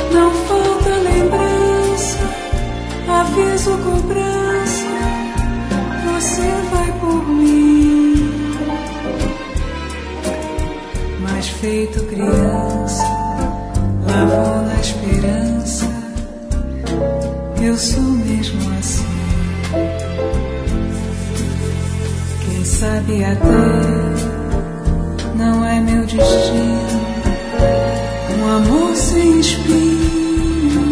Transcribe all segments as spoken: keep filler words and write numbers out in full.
Não falta lembrança, aviso, cobrança, você vai por mim. Mas feito criança, lá vou na esperança, eu sou mesmo assim. Quem sabe até não é meu destino um amor sem espinhos,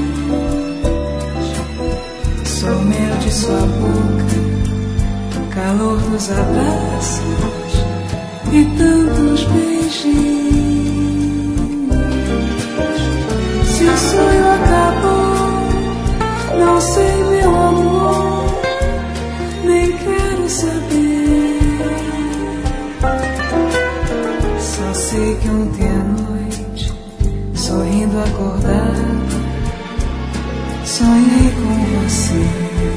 só o mel de sua boca, calor dos abraços e tantos beijinhos. Se o sonho acabou, não sei, meu amor, nem quero saber. Só sei que ontem à noite, sorrindo acordado, sonhei com você.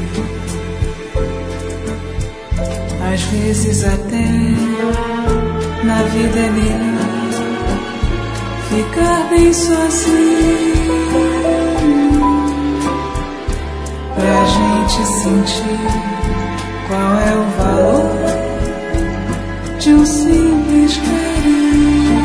Às vezes até na vida é melhor ficar bem sozinho, pra gente sentir qual é o valor de um simples carinho.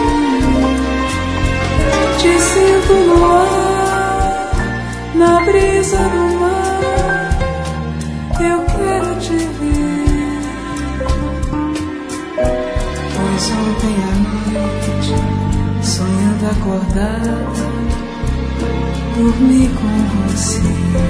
Te sinto no ar, na brisa do mar, eu quero te ver. Pois ontem à noite, sonhando acordada, dormi com você.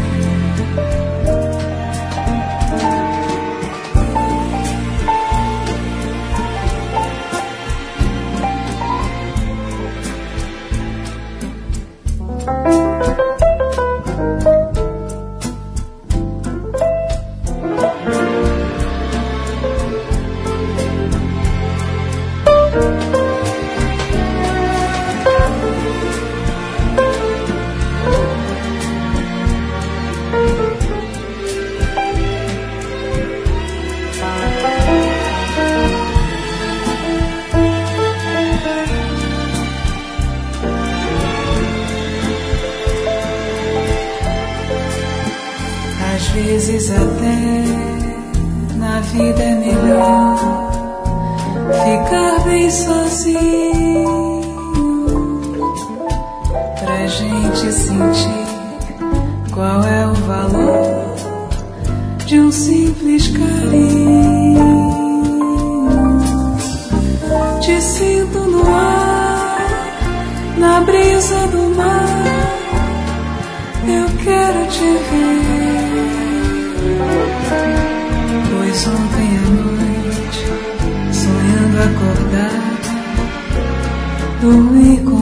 Às vezes até na vida é melhor ficar bem sozinho, pra gente sentir qual é o valor de um simples carinho. Te sinto no ar, na brisa do mar, eu quero te ver. Pois ontem à noite, sonhando acordada, dormi com